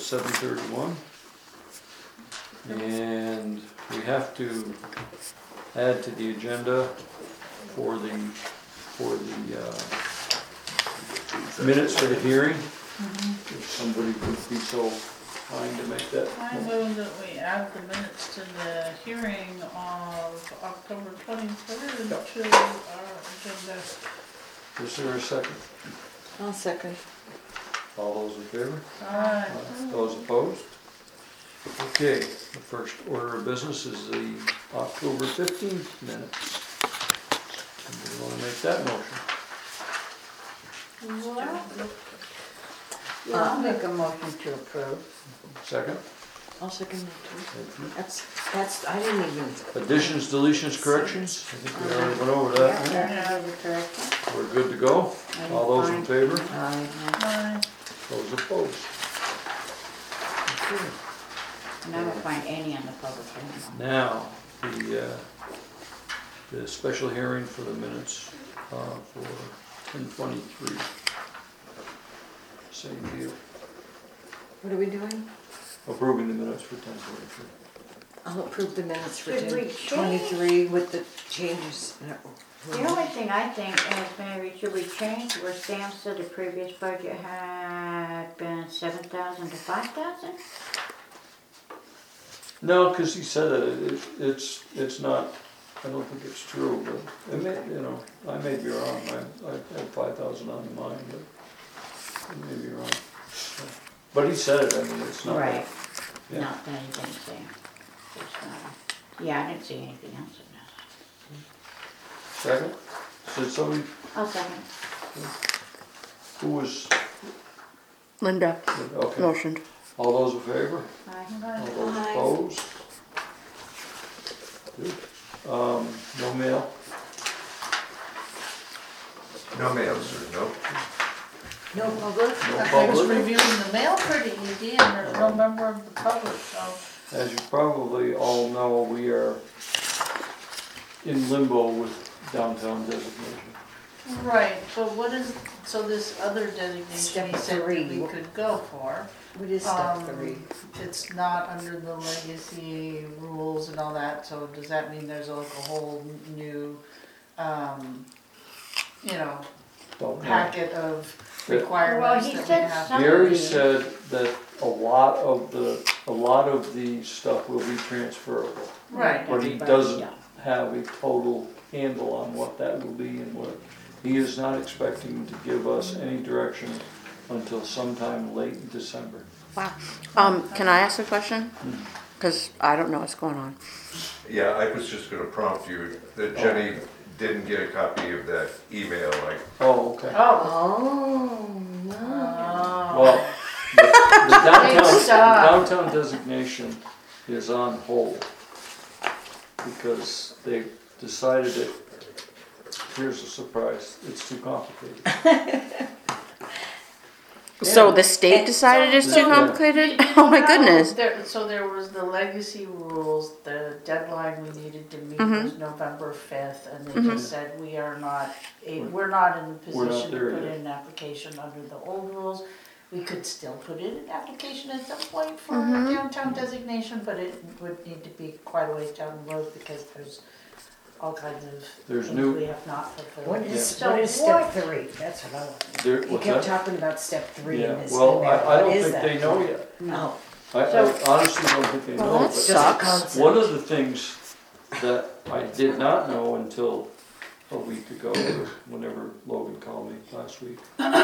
7:31. And we have to add to the agenda for the minutes for the hearing. If somebody would be so kind to make that. I move that we add the minutes to the hearing of October 23rd to our agenda. Is there a second? I'll second. All those in favor? Aye. Those opposed? Okay, the first order of business is the October 15th minutes. Somebody want to make that motion? Yeah, I'll make a motion to approve. Second? I'll second that Thank you. too. That's, I didn't even. Additions, deletions, corrections? I think we already went over that. Yeah, that's the correction. We're good to go? All those in favor? Aye. Aye. Those opposed? Okay. And I don't find any on the public hearing. Now, the special hearing for the minutes for 10/23. Same deal. What are we doing? Approving the minutes for 10/23. I'll approve the minutes for Should we 10/23 with the changes. The only thing I think is maybe should we change where Sam said the previous budget had been 7,000 to 5,000? No, because he said that it's not, I don't think it's true, but it may, I may be wrong. I had 5,000 on mine, but I may be wrong. But he said it, I mean, it's not. Right. Yeah. Not that he didn't say. Yeah, I didn't see anything else in this. Second? Said somebody, I'll second. who was, Linda okay. motioned. All those in favor? Aye. All those opposed? Good. No mail? No mail, sir, no. No public? No I was public? reviewing the mail pretty easy and there's no member of the public, so. As you probably all know, we are in limbo with downtown designation. Right, but what is, so this other designation Step he said that 3. we could go for, What is step 3? it's not under the legacy rules and all that, so does that mean there's like a whole new, Don't know. packet of Yeah. requirements Well, he that we said have? some- Gary said that a lot of the stuff will be transferable, Right, but he doesn't have a total handle on what that will be and what. He is not expecting to give us any direction until sometime late in December. Wow. Can I ask a question? Because I don't know what's going on. Yeah, I was just gonna prompt you that Jenny didn't get a copy of that email, like, Oh, okay. oh, Oh, no. Well, the Stop. downtown designation is on hold because they decided it, here's a surprise, it's too complicated. So the state decided it's too Yeah. complicated? Oh my goodness. So there was the legacy rules, the deadline we needed to meet was November 5th, and they just said we're not in the We're not position to there put yet. in an application under the old rules. We could still put in an application at some point for downtown designation, but it would need to be quite a ways down the road because there's all kinds of There's things new- we have not fulfilled. What is, Yeah. what is So step what- 3? That's what I want. There, He what's kept that? talking about step 3 in Yeah, this well, email. I What don't is think that? they know yet. No. I honestly don't think they know, that but sucks. Concept. one of the things that I did not know until a week ago, or whenever Logan called me last week,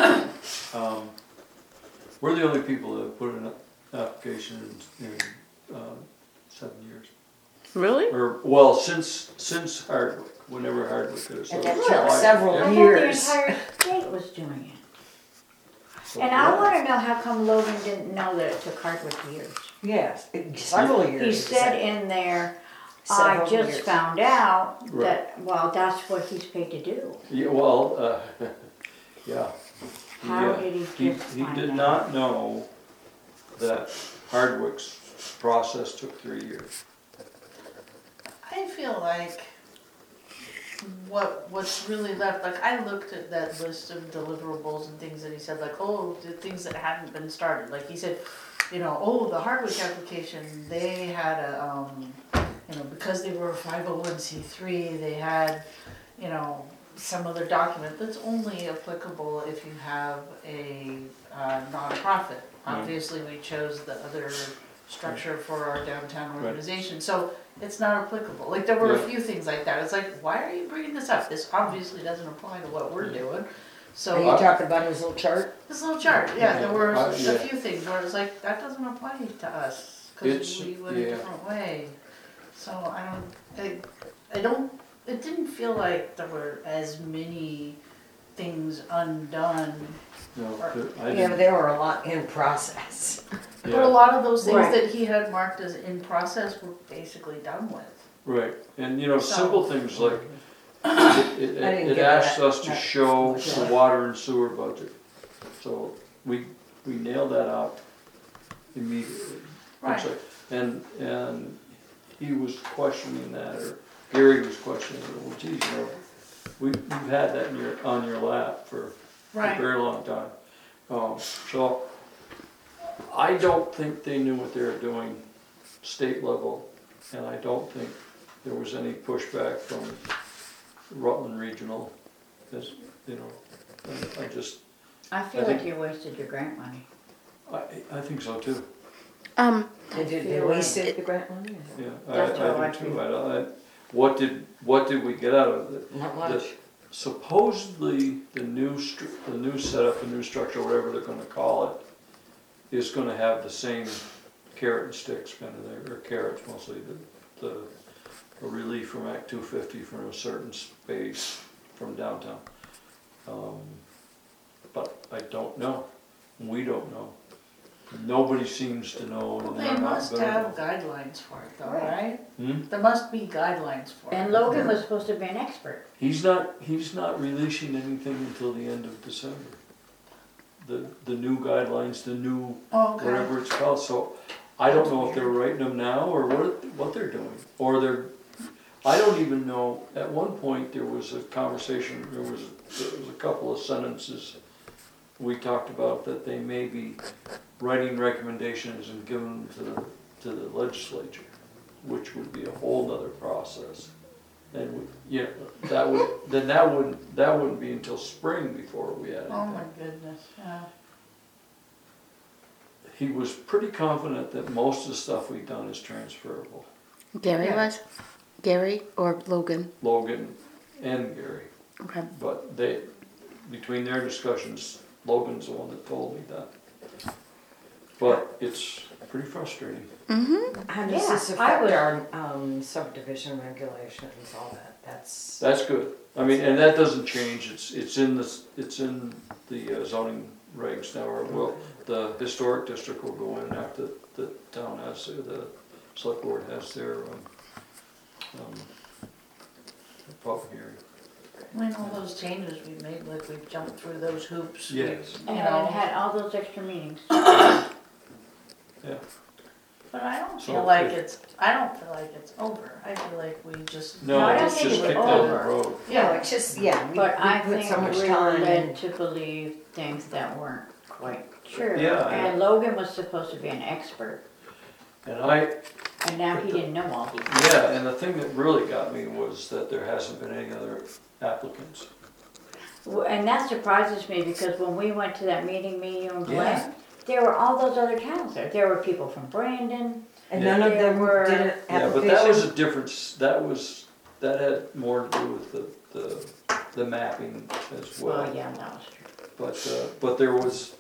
we're the only people that have put in an application in 7 years. Really? Or, well, since Hardwick, whenever Hardwick did it. So And that it's took like- several I thought the years. entire state was doing it. so, And yeah. I wanna know how come Logan didn't know that it took Hardwick years. Yes, several years. He said in there, I Several just years. found out Right. that, well, that's what he's paid to do. Yeah, well, yeah. How Yeah. did he just He find did out? not know that Hardwick's process took 3 years. I feel like what's really left, like I looked at that list of deliverables and things that he said, like, oh, the things that hadn't been started, like he said, you know, oh, the Hardwick application, they had a, you know, because they were a 501c3, they had, you know, some other document that's only applicable if you have a nonprofit. Obviously, we chose the other structure for our downtown Right. organization, so it's not applicable. Like, there were a Yeah. few things like that. It's like, why are you bringing this up? This obviously doesn't apply to what we're doing. Are So, you talking about his little chart? this little chart, yeah, there were a Yeah. few things where it was like, that doesn't apply to us, cause It's- we went a yeah. different way. So I don't, it didn't feel like there were as many things undone. No, Or- I Yeah, but didn't, there were a lot in process. But a yeah, lot of those things Right. that he had marked as in process were basically done with. right, and you know, So- simple things like, I didn't it get asks that- us to that show much. the water and sewer budget. So we nailed that out immediately. Right. It's like- And he was questioning that, or Gary was questioning, well, geez, you know, you've had that on your lap for a Right. very long time. So I don't think they knew what they were doing state level, and I don't think there was any pushback from Rutland Regional, as, you know, I just, I feel I like think- you wasted your grant money. I think so too, Did we save the grant money? yeah. That's how I do too. feel. What did we get out of it? Not much. Supposedly, the new setup, the new structure, whatever they're gonna call it, is gonna have the same carrot and sticks kind of thing, or carrots mostly, the relief from Act 250 from a certain space from downtown. But I don't know, we don't know. Nobody seems to know, Well, and they they're not must have gonna guidelines for it though, right? know. There must be guidelines for it. And Logan was supposed to be an expert. He's not releasing anything until the end of December. The new guidelines, the new Oh, okay. whatever it's called, so I don't know if they're writing them now or what they're doing. Or I don't even know, at one point there was a conversation, there was a couple of sentences we talked about that they may be writing recommendations and giving them to the legislature, which would be a whole nother process. And that wouldn't be until spring before we had Oh anything. my goodness, yeah. He was pretty confident that most of the stuff we've done is transferable. Gary Yeah. was? Gary or Logan? Logan and Gary, Okay. but between their discussions, Logan's the one that told me that. But it's pretty frustrating. How does Yeah, this I affect would- our subdivision regulations, all that? That's good. I mean, and that doesn't change, it's in the zoning regs now, or the historic district will go in after the town has, the select board has their, public hearing. I mean, all those changes we made, like we jumped through those hoops. Yes. You And know, had all those extra meetings. Yeah, but I don't So feel like if- I don't feel like it's over. I feel like we just. no, I don't it's think just it's kicked down the over. road. Yeah, it's just, yeah, But I we put think so much we were time led in. to believe things that weren't quite true. Yeah, And Logan was supposed to be an expert, And and now he didn't know all these. yeah, and the thing that really got me was that there hasn't been any other applicants. And that surprises me, because when we went to that meeting, me, you and Yeah. Glenn, there were all those other towns there. There were people from Brandon. And Yeah. none of them There were- did an Yeah, but that was application? a difference, that had more to do with the mapping as well. Well, yeah, that was true. But there was,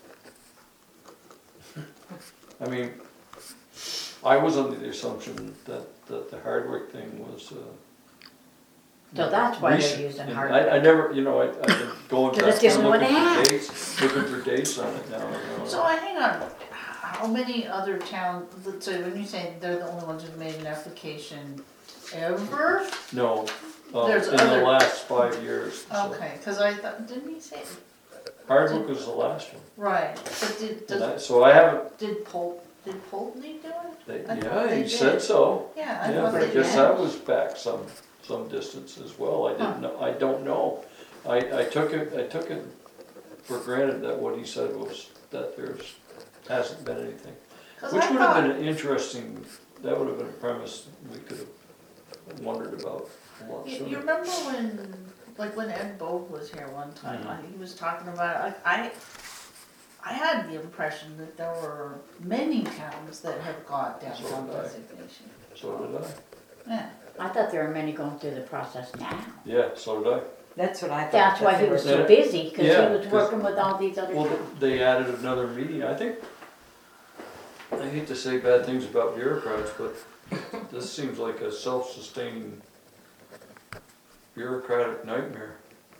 I mean, I was under the assumption that the Hardwick thing was, So that's why they're recent. using And Hardwick. I never, I've been going 'Cause back it's the and only one looking they for have. dates, looking for dates on it now. So hang on, how many other towns, so when you say they're the only ones who've made an application ever? No, There's in the other- last 5 years. so. Okay, cause I thought, didn't he say, Hardwick was the last one. right, but So I haven't, did Pulteney do it? I thought yeah, they he said did. so. Yeah, I Yeah, thought but they I guess did. that was back some distance as well, I didn't know, I don't know. I took it for granted that what he said was that hasn't been anything. 'Cause Which I would have thought- been an interesting, that would have been a premise we could have wondered about a lot You sooner. remember when Ed Bogue was here one time, Mhm. he was talking about, like, I had the impression that there were many towns that have got downtown did I. designation. So did I. Yeah, I thought there were many going through the process now. Yeah, so did I. That's what I thought. That's why that he there was was- so busy, cause he Yeah, was 'cause- working with all these other Well, towns. they added another meeting, I think, I hate to say bad things about bureaucrats, but this seems like a self-sustaining bureaucratic nightmare.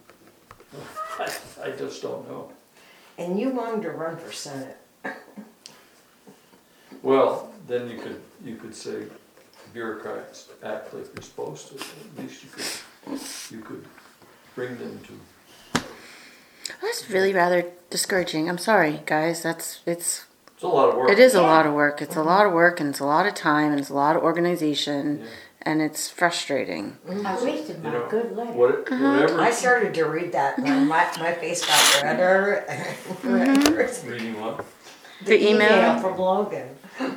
I just don't know. And you wanted to run for Senate. Well, then you could say bureaucrats act like you're supposed to, at least you could bring them to, That's really rather discouraging. I'm sorry, guys. It's it's a lot of work. it is a lot of work. It's a lot of work, and it's a lot of time, and it's a lot of organization, Yeah. and it's frustrating. I wasted You my know, good letter. Whatever, I started to read that and my face got redder and redder. reading what, The email. from Logan.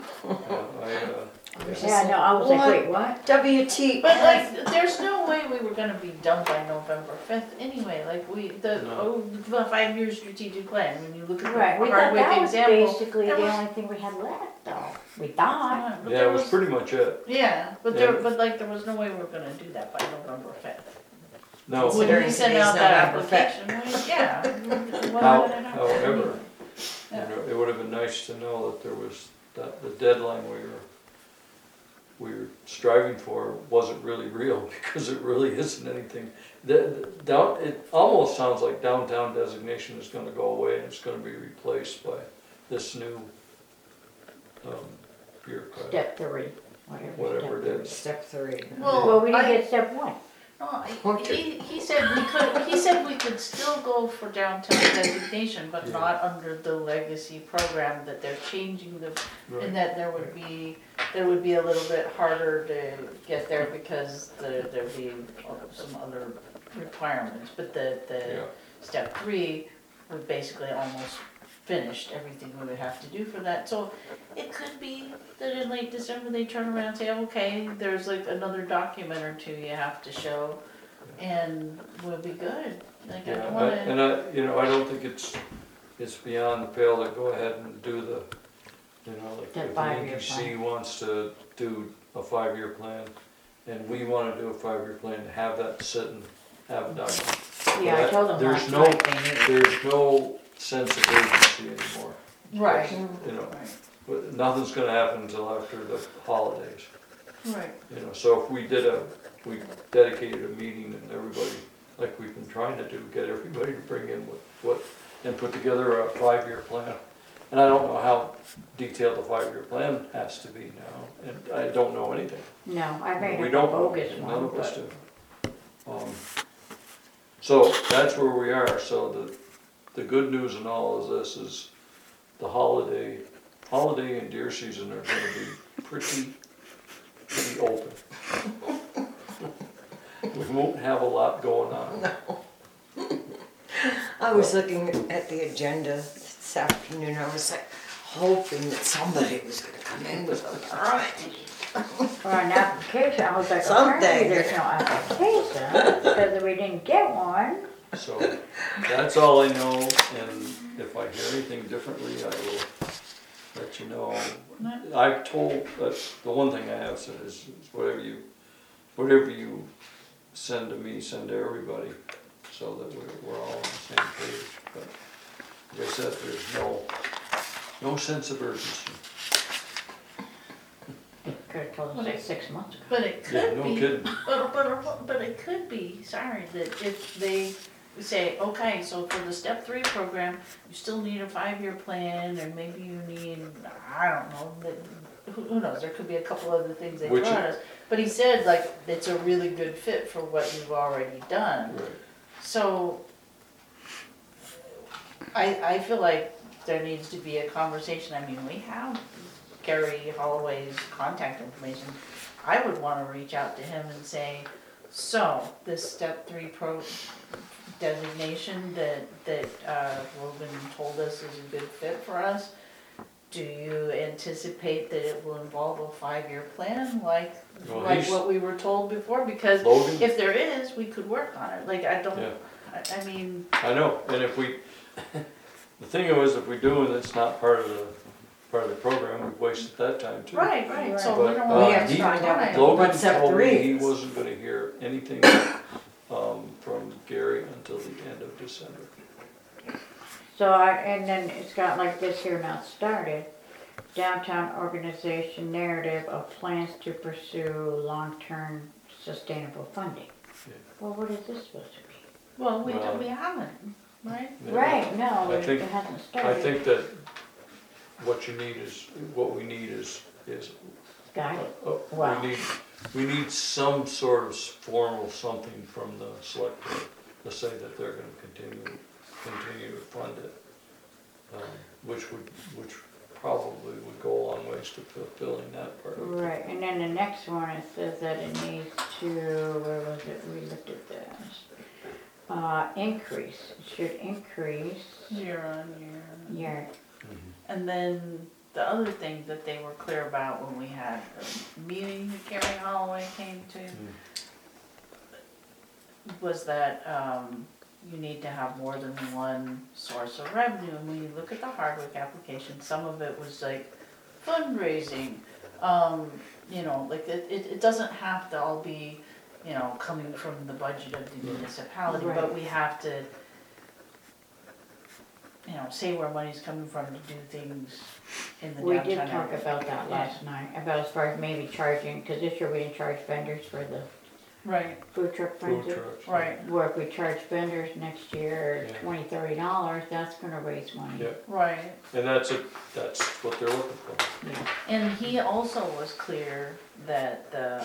Yeah, no, I was like, What? wait, what? WT. but like, there's no way we were gonna be done by November 5th anyway, like No. the 5-year strategic plan, when you look at the Right, we thought Hardwick that was example. basically that the was- only thing we had left, though. We thought. But yeah, there it was pretty much it. Yeah, but Yeah. there was no way we were gonna do that by November 5th. No, When Considering we sent today's out that November 5th. application, yeah. it wasn't How- gonna happen however, anyway. you Yeah. know, it would have been nice to know that there was, that the deadline we were striving for wasn't really real, because it really isn't anything. It almost sounds like downtown designation is gonna go away and it's gonna be replaced by this new bureaucrat, Step 3, whatever step it is. Step 3. Well, we didn't I- get step 1. No, Okay. he said we could still go for downtown designation, but Yeah. not under the legacy program, that they're changing the, Right. and that there would be a little bit harder to get there because there'd be some other requirements, but Yeah. the step 3 would basically almost finished everything we would have to do for that, so it could be that in late December they turn around and say, okay, there's like another document or two you have to show, and we'll be good. Like, I Yeah, don't wanna, and I don't think it's beyond the pale to go ahead and do the, like The if the 5-year EDC wants to do a 5-year plan, and we wanna do a 5-year plan, have that sit and have a document. Yeah, I told them There's last no- night they needed. There's no sense of urgency anymore, right, you know, right, but nothing's gonna happen until after the holidays. right. So if we dedicated a meeting and everybody, like we've been trying to do, get everybody to bring in and put together a 5-year plan. And I don't know how detailed the 5-year plan has to be now, and I don't know anything. No, I made We a don't know, bogus none one, of us but do. So that's where we are, so the good news in all of this is the holiday and deer season are gonna be pretty open. We won't have a lot going on. I was looking at the agenda this afternoon. I was like hoping that somebody was going to come in with a permit. for an application, I was like, Someday. apparently there's no application, because we didn't get one. So that's all I know, and if I hear anything differently, I will let you know. I've told, that's the one thing I have said is whatever you send to me, send to everybody, so that we're all on the same page. But like I said, there's no sense of urgency. Could have told us like 6 months ago. But it Yeah, could no be, kidding. but it could be, sorry, that if they say, okay, so for the step 3 program, you still need a 5-year plan, and maybe you need, I don't know, who knows, there could be a couple other things they throw Which- at us. But he said, like, it's a really good fit for what you've already done. Right. So, I feel like there needs to be a conversation, I mean, we have Gary Holloway's contact information. I would wanna reach out to him and say, so, this step 3 designation that Logan told us is a good fit for us, do you anticipate that it will involve a 5-year plan like Well, like he's- what we were told before? Because Logan? if there is, we could work on it. Like, I don't, Yeah. I mean, I know, and if we, the thing was, if we do and it's not part of the program, we've wasted that time too. right, so But, we don't uh, want We have to to find out time. Logan What's up told the me he rates? wasn't gonna hear anything, from Gary until the end of December. So and then it's got like this here now started. Downtown organization narrative of plans to pursue long-term sustainable funding. Yeah. Well, what is this supposed to be? Well, Well- we haven't, right? Yeah. Right, no, I it think- hasn't I started. think that what we need is, Got it. we need some sort of formal something from the select board to say that they're gonna continue to fund it. Which probably would go a long ways to fulfilling that part of it. Right, and then the next one, it says that it needs to, where was it, we looked at this. Increase, it should increase Year on year. your, And then the other thing that they were clear about when we had the meeting that Gary Holloway came to was that you need to have more than one source of revenue. And when you look at the Hardwick application, some of it was like fundraising, you know, like it doesn't have to all be, you know, coming from the budget of the municipality, but Right. we have to, you know, say where money's coming from to do things in the we downtown did talk area. about that last night, about as far as maybe charging, cause this year we didn't charge vendors for the Right, food truck Food frenzy. trucks. right, Where if we charge vendors next year Yeah. $20-30, that's gonna raise money. Yeah. right. And that's what they're looking for. Yeah. And he also was clear that the,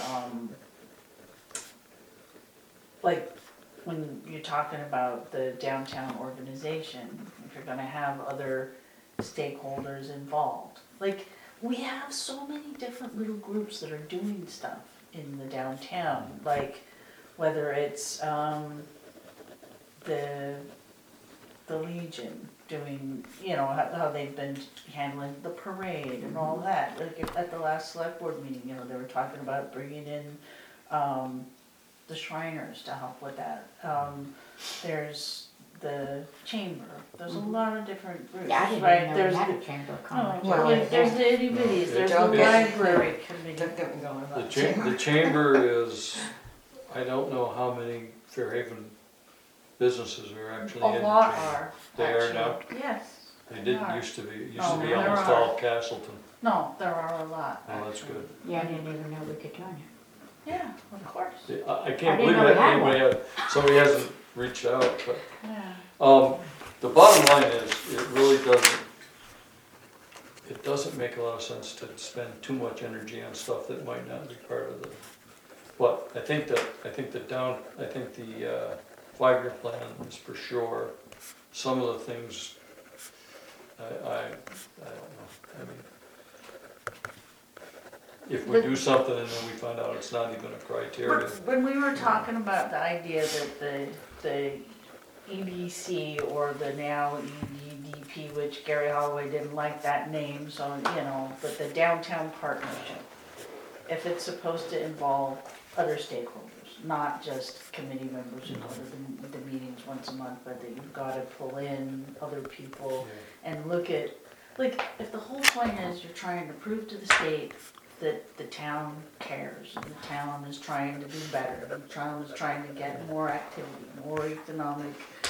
like, when you're talking about the downtown organization, if you're gonna have other stakeholders involved. Like, we have so many different little groups that are doing stuff in the downtown, like, whether it's, the Legion doing, you know, how they've been handling the parade and all that. Like at the last select board meeting, you know, they were talking about bringing in the Shriners to help with that. There's the chamber. There's a lot of different groups, Yeah, I didn't right? even know we There's had the, a chamber of oh, commerce. Well, like, there's the itty bitties. No, There's the don't get- library committee. Don't get me going The about chamber. the chamber is, I don't know how many Fairhaven businesses are actually in A the chamber. lot are. They are actually. now? Yes. They didn't are. used to be, it used Oh, to be there almost are. all Castleton. No, there are a lot. Oh, that's actually. good. Yeah, I didn't even know we could join it. Yeah, of course. I I can't didn't believe know we that had anybody somebody hasn't reached out, but, Yeah. the bottom line is, it doesn't make a lot of sense to spend too much energy on stuff that might not be part of the, but I think the 5-year plan is for sure. Some of the things, I don't know, I mean, if we do something and then we find out it's not even a criteria. When we were talking about the idea that the EDC or the now EDDP, which Gary Holloway didn't like that name, so, you know, but the downtown partnership, if it's supposed to involve other stakeholders, not just committee members who go to the meetings once a month, but that you've gotta pull in other people and look at, like, if the whole point is you're trying to prove to the state that the town cares, and the town is trying to do better, the town is trying to get more activity, more economic,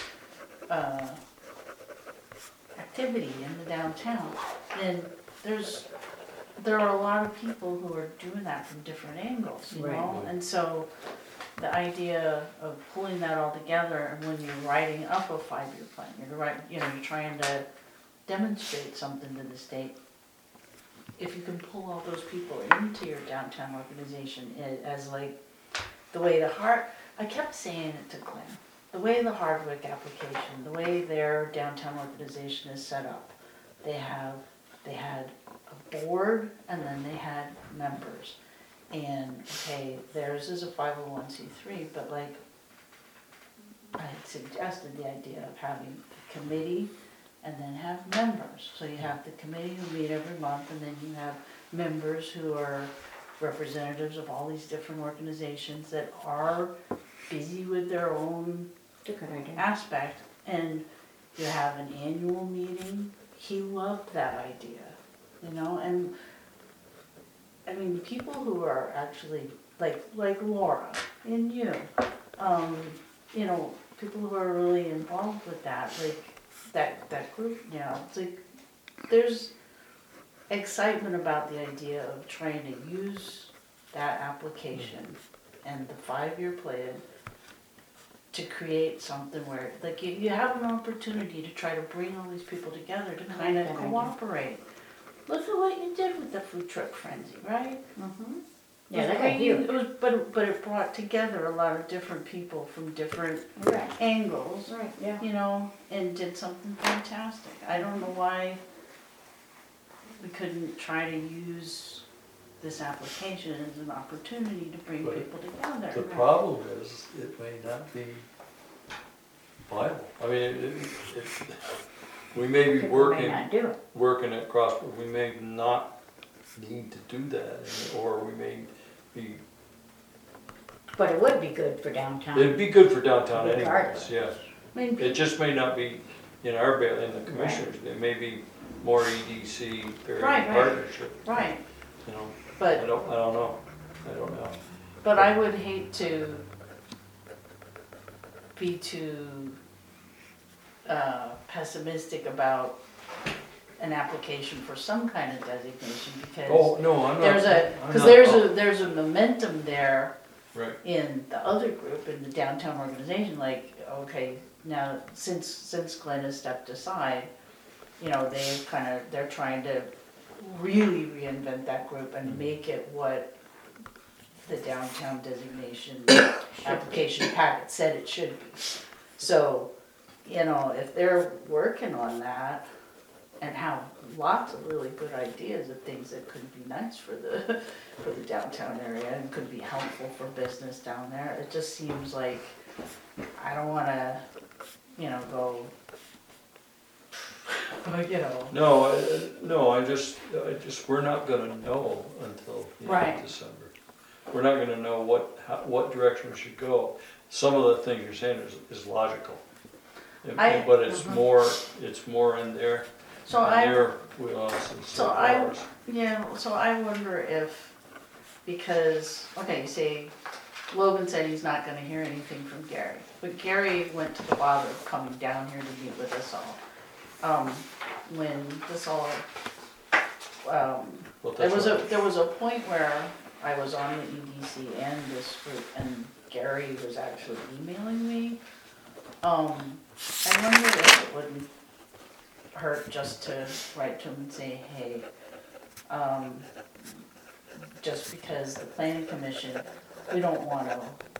activity in the downtown, then there are a lot of people who are doing that from different angles, you know? Right. And so, the idea of pulling that all together, and when you're writing up a 5-year plan, you're trying to demonstrate something to the state. If you can pull all those people into your downtown organization as like, the way I kept saying it to Glenn, the way the Hardwick application, the way their downtown organization is set up, they had a board and then they had members. And, okay, theirs is a 501c3, but like, I had suggested the idea of having a committee and then have members. So you have the committee who meet every month, and then you have members who are representatives of all these different organizations that are busy with their own It's a good idea. aspect, and you have an annual meeting. He loved that idea, you know, and I mean, people who are actually like Laura and you know, people who are really involved with that, like that group now, it's like there's excitement about the idea of trying to use that application and the 5-year plan to create something where, like, you have an opportunity to try to bring all these people together to kind of that idea. cooperate. Look at what you did with the food truck frenzy, right? Mm-hmm. It Yeah, was that got bringing- huge. It was, but it brought together a lot of different people from different Right, angles, right, yeah. you know, and did something fantastic. I don't know why we couldn't try to use this application as an opportunity to bring But people together. The problem is, it may not be viable. I mean, we may be People may not do it. working at cross, but we may not need to do that, or we may be, But it would be good for downtown. it'd be good for downtown anyways, Regardless. yeah. I mean, It just may not be in our bail, in the commissioners, it may be more EDC, Right, area right. partnership, right, you know, I but don't know, I don't know. But I would hate to be too pessimistic about an application for some kind of designation because Oh, no, I'm not. there's I'm because not- there's a momentum there Right, in the other group, in the downtown organization, like, okay, now since Glenn has stepped aside, you know, they're trying to really reinvent that group and make it what the downtown designation application packet said it should be. So, you know, if they're working on that and have lots of really good ideas of things that could be nice for the downtown area and could be helpful for business down there, it just seems like I don't wanna, you know, go, you know. no, I just, we're not gonna know until the end Right. of December. We're not gonna know what direction we should go. Some of the things you're saying is logical. But it's more in their So I, wheelhouse instead So of I- ours. yeah, so I wonder if, because, okay, you say, Logan said he's not gonna hear anything from Gary, but Gary went to the bother of coming down here to meet with us all. When this all, Well, there that's was a point where I was on the EDC and this group, and Gary was actually emailing me. I wonder if it wouldn't hurt just to write to him and say, hey, just because the planning commission, we don't wanna,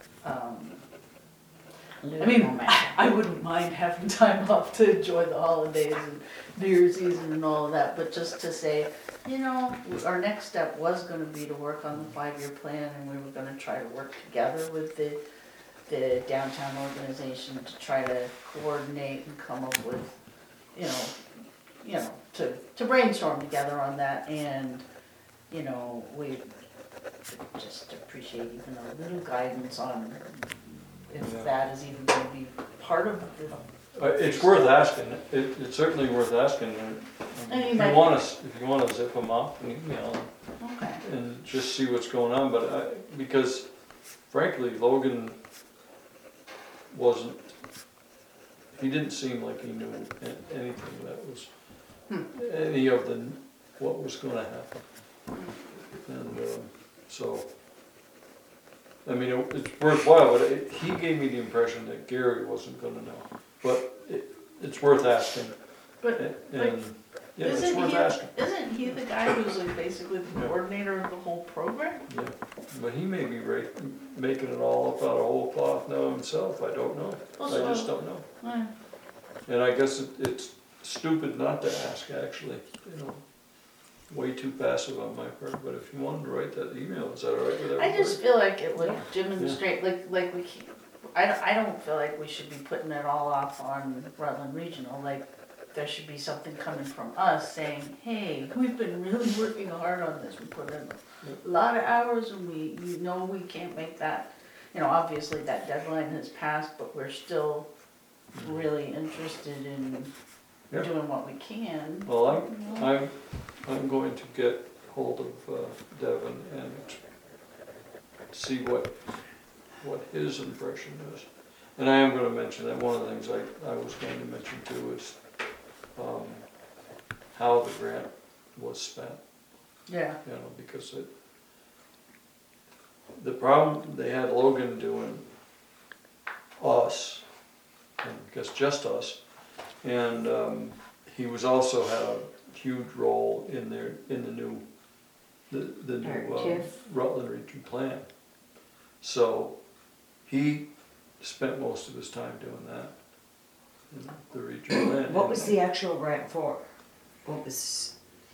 I mean, I wouldn't mind having time off to enjoy the holidays and New Year's Eve and all of that, but just to say, you know, our next step was gonna be to work on the 5-year plan, and we were gonna try to work together with the downtown organization to try to coordinate and come up with, you know, to brainstorm together on that, and, you know, we just appreciate even a little guidance on if Yeah. that is even gonna be part of the. It's worth asking, it's certainly worth asking, and And you if might- you wanna zip them up and email them, Okay. and just see what's going on, but because frankly, Logan he didn't seem like he knew anything that was, any of what was gonna happen. And, so, I mean, it's worthwhile, but he gave me the impression that Gary wasn't gonna know, but it's worth asking, But and, yeah, it's worth asking. Isn't he the guy who's like basically the coordinator of the whole program? Yeah, but he may be making it all up out of whole cloth now himself, I don't know, I just don't know. Yeah. And I guess it's stupid not to ask, actually, you know, way too passive on my part, but if you wanted to write that email, is that all right with everybody? I just feel like it would demonstrate, like we keep, I don't feel like we should be putting it all off on Rutland Regional, like, there should be something coming from us saying, hey, we've been really working hard on this, we put in a lot of hours and you know we can't make that. You know, obviously that deadline has passed, but we're still really interested in Yeah. doing what we can. Well, I'm going to get hold of Devin and see what his impression is. And I am gonna mention that one of the things I was going to mention too is, how the grant was spent, Yeah, you know, because the problem, they had Logan doing us, and I guess just us, and he was also had a huge role in the new TIF. Rutland Region Plan. So he spent most of his time doing that, in the region plan. What was the actual grant for? What was?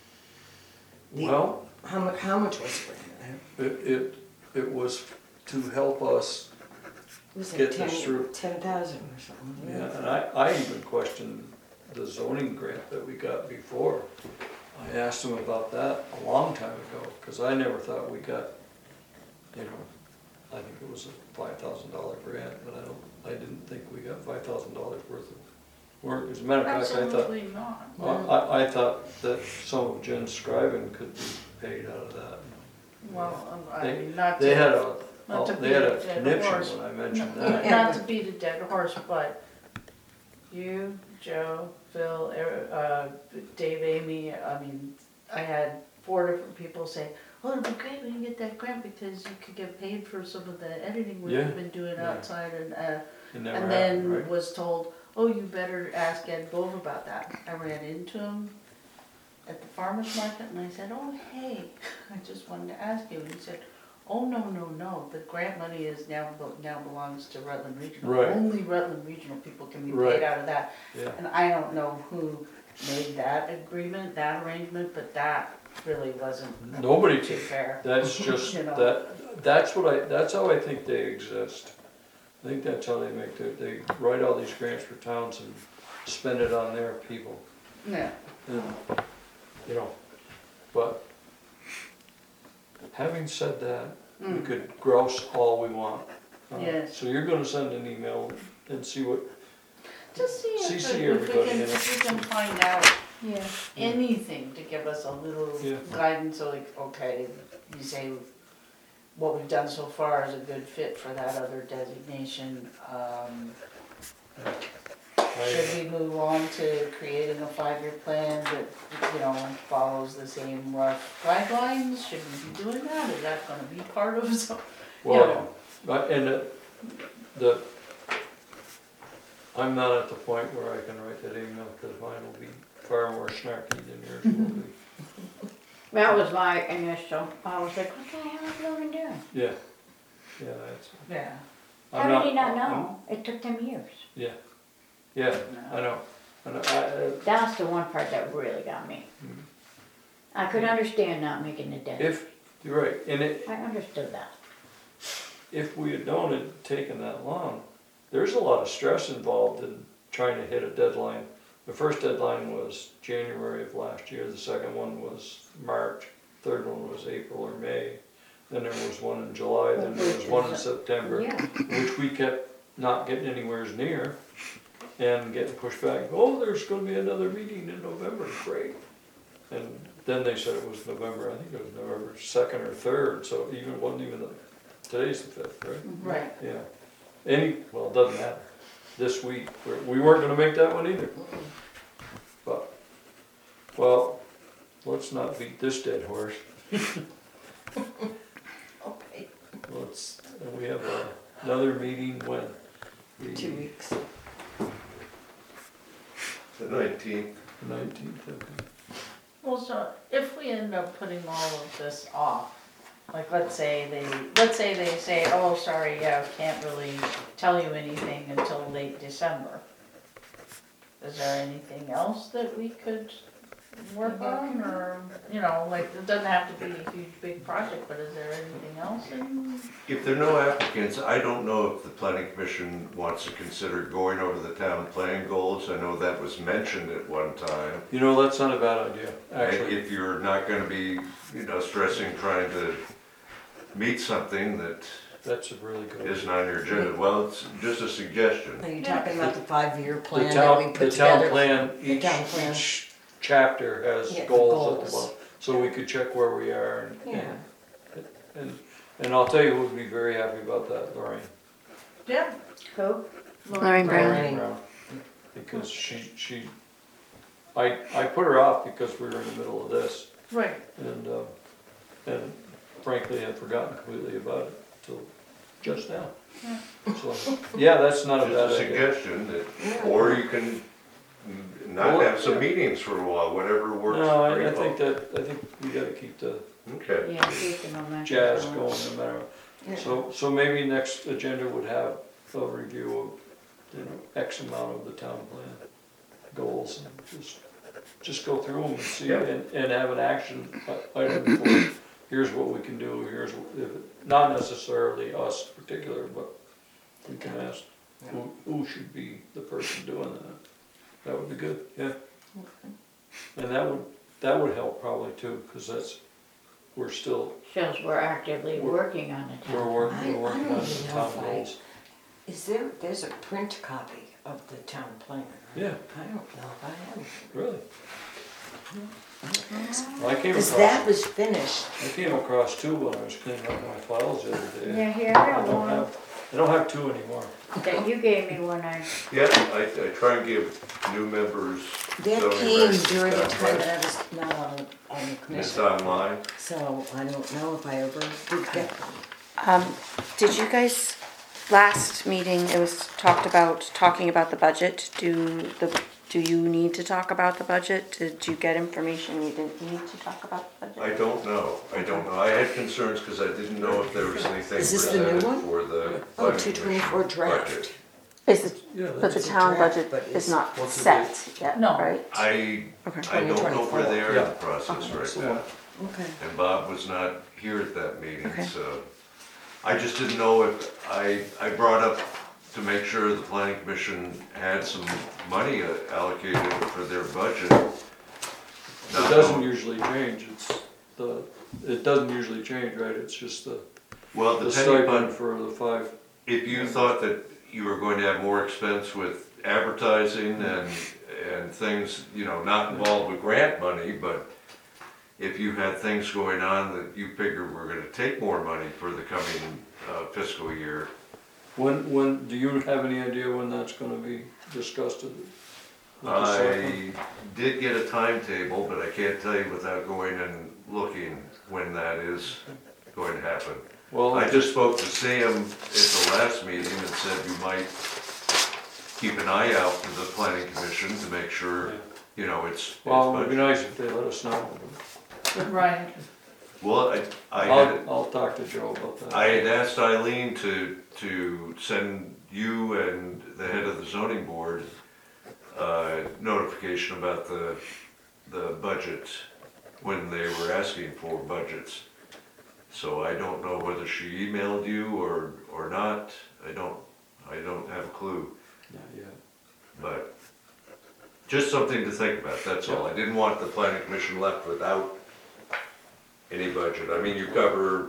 Well, How much was it? it was to help us, Was Get it this through. 10,000 or something? wasn't yeah, it? and I even questioned the zoning grant that we got before. I asked him about that a long time ago, cause I never thought we got, you know, I think it was a $5,000 grant, but I didn't think we got $5,000 worth of work. As a matter of fact, I thought, absolutely not. I thought that some of Jen's scribing could be paid out of that. Well, I They- mean, not They had to, not to they had a beat a dead conniption horse. when I mentioned that. Not to beat a dead horse, but you, Joe, Phil, Dave, Amy, I mean, I had 4 different people say, oh, it'd be great when you get that grant because you could get paid for some of the editing work Yeah, you've been doing yeah. outside and, It never and happened, then right? was told, oh, you better ask Ed Bove about that. I ran into him at the farmer's market and I said, oh, hey, I just wanted to ask you. And he said, oh, no, the grant money is now belongs to Rutland Regional. Right. Only Rutland Regional people can be Right. paid out of that. Yeah, And I don't know who made that agreement, that arrangement, but that really wasn't nobody too could. fair. That's just, You know. that's how I think they exist. I think that's how they write all these grants for towns and spend it on their people. Yeah, And, you know, but having said that, we could grouse all we want. Yes. So you're gonna send an email and see what, just see CC if we everybody can, in it. if we can find out Yeah. anything to give us a little Yeah. guidance, so like, okay, you say what we've done so far is a good fit for that other designation. Should we move on to creating a 5-year plan that, you know, follows the same rough guidelines? Should we be doing that? Is that gonna be part of some, well, and I'm not at the point where I can write that email, because mine will be far more snarky than yours will be. That was my initial, I was like, what the hell is Logan doing? Yeah, that's. yeah. I'm How did he not I'm- know? It took them years. Yeah, I know. That's the one part that really got me. Mhm. I could understand not making the deadline. If, you're right, and I understood that. if we had known it had taken that long, there's a lot of stress involved in trying to hit a deadline. The first deadline was January of last year, the second one was March, third one was April or May. Then there was one in July, then there was one in September, Yeah. which we kept not getting anywhere near and getting pushed back. Oh, there's gonna be another meeting in November, great. And then they said it was November, I think it was November 2nd or 3rd, so even, wasn't even, today's the 5th, right? Right. Yeah. Well, it doesn't matter. This week, we weren't gonna make that one either. But, well, let's not beat this dead horse. Okay. And we have another meeting when? 2 weeks. The 19th. 19th, okay. Well, so if we end up putting all of this off, like let's say they say, oh, sorry, yeah, we can't really tell you anything until late December. Is there anything else that we could work on, or, you know, like, it doesn't have to be a huge, big project, but is there anything else in? If there are no applicants, I don't know if the planning commission wants to consider going over the town plan goals. I know that was mentioned at one time. You know, that's not a bad idea, And actually. if you're not gonna be, stressing trying to meet something that That's a really good idea. isn't on your agenda, well, it's just a suggestion. Are you talking about the 5-year The plan that we town, put the together? town plan, The town plan. each chapter has Yeah, goals at the goals. bottom. So we could check where we are Yeah. and I'll tell you who would be very happy about that, Lorraine. Yeah. Who? Lorraine Brown. Lorraine. Brown. Because I put her off because we were in the middle of this Right. and frankly had forgotten completely about it till just now. So, yeah, that's not a bad Just a idea. suggestion that, or you can not have some meetings for a while, whatever works No, for you. I think we gotta keep the Okay. Yeah, keep the momentum jazz going. going no matter. Yeah. So maybe next agenda would have a review of, X amount of the town plan goals and just go through them and see, Yeah. and have an action item for, here's what we can do, not necessarily us particular, but we can ask who should be the person doing that. That would be good, yeah. And that would help probably too, because we're still, Shows we're actively working on it. we're working I on don't the even know town if goals. There's a print copy of the town plan. Yeah, I don't know if I have. really. Well, Because that was finished. I came across two when I was cleaning up my files the other day. Yeah, here, I got one I don't have two anymore. that you gave me when I, Yeah, I try and give new members That zoning came regs during the down time by- that I was not on the It's commission. online. So I don't know if I ever did get them. Did you guys, last meeting, it was talking about the budget. Do you need to talk about the budget? Did you get information you didn't need to talk about the budget? I don't know. I had concerns because I didn't know if there was anything Is this the new presented one? for the. Oh, planning 224 commission draft. budget. Is it, Yeah, but the that's, It's a town draft, budget but is it's- not What's the set yet, No. right? I Okay. don't know if we're there in Yeah. the process that's the right one. now. Okay. And Bob was not here at that meeting, Okay. so I just didn't know if, I brought up to make sure the planning commission had some money allocated for their budget. It doesn't usually change, it doesn't usually change, right? It's just the Well, the penny stipend fund, for the 5. if you thought that you were going to have more expense with advertising and things, not involved with grant money, but if you had things going on that you figured were gonna take more money for the coming fiscal year, When, do you have any idea when that's gonna be discussed? With the selectmen? I did get a timetable, but I can't tell you without going and looking when that is going to happen. Well, I just spoke to Sam at the last meeting and said you might keep an eye out for the planning commission to make sure, it's. well, it'd be nice if they let us know. Right. Well, I had, I'll talk to Joe about that. I had asked Eileen to send you and the head of the zoning board notification about the budget when they were asking for budgets. So I don't know whether she emailed you or not. I don't have a clue, Not yet. but just something to think about, that's all. I didn't want the planning commission left without any budget. I mean, you cover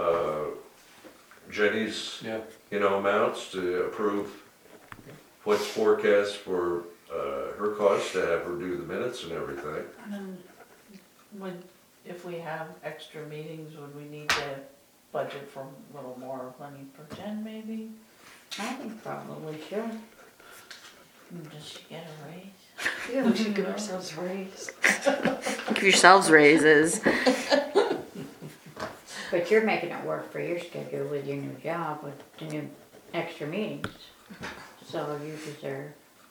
Jenny's, Yeah, amounts to approve what's forecast for her cost to have her do the minutes and everything. And if we have extra meetings, would we need to budget for a little more money per Jen maybe? I think probably should. Does she get a raise? Yeah, we should give ourselves a raise. Give yourselves raises. But you're making it work for your schedule with your new job, with the new extra meetings. So you deserve.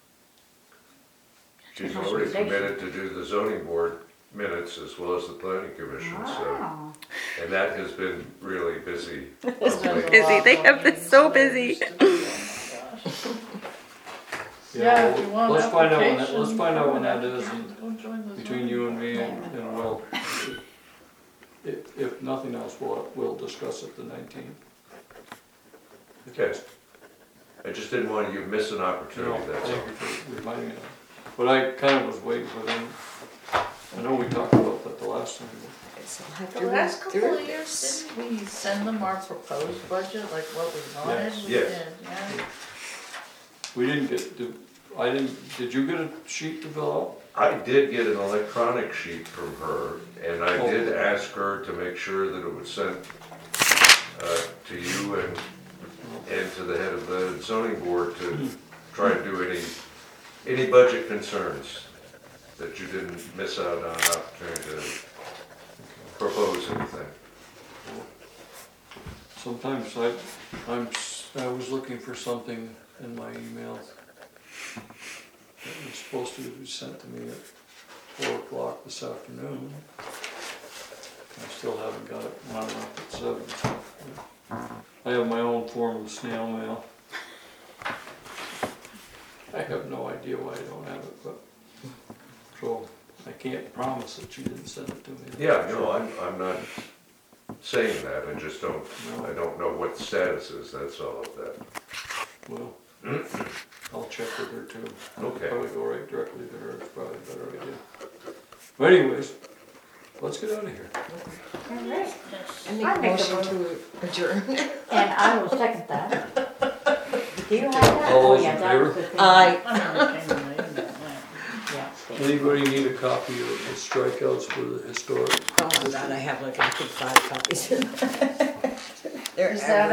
She's already committed to do the zoning board minutes as well as the planning commission, so, Wow. and that has been really busy. of There's a late. Busy. lot They more have been meetings so than there busy. used to be. Oh my gosh. Yeah, if you want let's find out when that applications, is, and go join the between between you and me, and we'll, if nothing else, we'll discuss it the 19th. Okay. I just didn't want you to miss an No, opportunity, that's all. thank you for reminding me of that. But I kind of was waiting for them. I know we talked about that the last time. So I'll have The to last read couple through of years, this. didn't we send them our proposed budget, like what we wanted? Yes. We Yes. did, yeah. We didn't get, did you get a sheet to fill out? I did get an electronic sheet from her, and I Oh. did ask her to make sure that it was sent to you and to the head of the zoning board to try and do any budget concerns, that you didn't miss out on an opportunity to propose anything. Sometimes I was looking for something in my emails that was supposed to be sent to me at 4 o'clock this afternoon. I still haven't got it, running up at 7. I have my own form of snail mail. I have no idea why I don't have it, but, so I can't promise that you didn't send it to me. Yeah, no, I'm not saying that, I just don't, I don't know what the status is, that's all of that. Well, I'll check with her too. Okay. Probably go right directly to her, it's probably a better idea. But anyways, let's get out of here. All right. I make I a make a motion to adjourn. And I will second that. Do you have that? All Oh, those yeah, in that was favor? the thing. Aye. Yeah. Anybody need a copy of the strikeouts for the historic? Oh my God, I have like, I think 5 copies. They're Is that